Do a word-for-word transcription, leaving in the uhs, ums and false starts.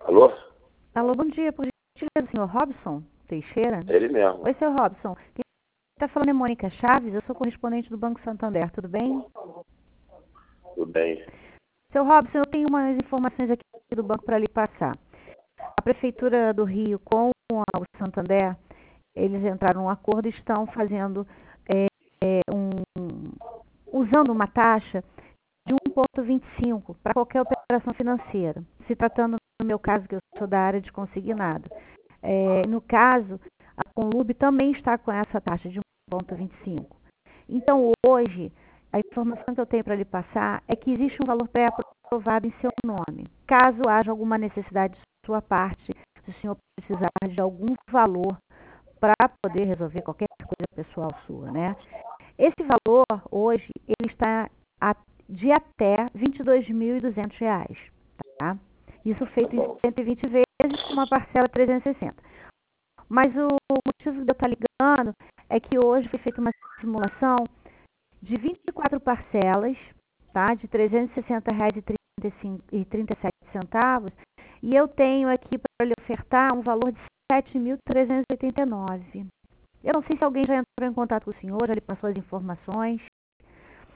Alô? Alô, bom dia, por gentileza, senhor Robson Teixeira? Ele mesmo. Oi, senhor Robson. Quem está falando é Mônica Chaves, eu sou correspondente do Banco Santander, tudo bem? Tudo bem. Seu Robson, eu tenho umas informações aqui do banco para lhe passar. A Prefeitura do Rio com a- o Santander, eles entraram num acordo e estão fazendo é, é, um, usando uma taxa de um vírgula vinte e cinco para qualquer operação financeira. Se tratando, no meu caso, que eu sou da área de consignado. É, no caso, a Conlub também está com essa taxa de um vírgula vinte e cinco. Então, hoje, a informação que eu tenho para lhe passar é que existe um valor pré-aprovado em seu nome. Caso haja alguma necessidade de sua parte, se o senhor precisar de algum valor para poder resolver qualquer coisa pessoal sua, né? Esse valor, hoje, ele está a, de até vinte e dois mil e duzentos reais, tá? Isso feito em cento e vinte vezes com uma parcela trezentos e sessenta. Mas o motivo de eu estar ligando é que hoje foi feita uma simulação de vinte e quatro parcelas, tá? De trezentos e sessenta reais e trinta e sete centavos, e eu tenho aqui para lhe ofertar um valor de sete mil trezentos e oitenta e nove. Eu não sei se alguém já entrou em contato com o senhor, já lhe passou as informações.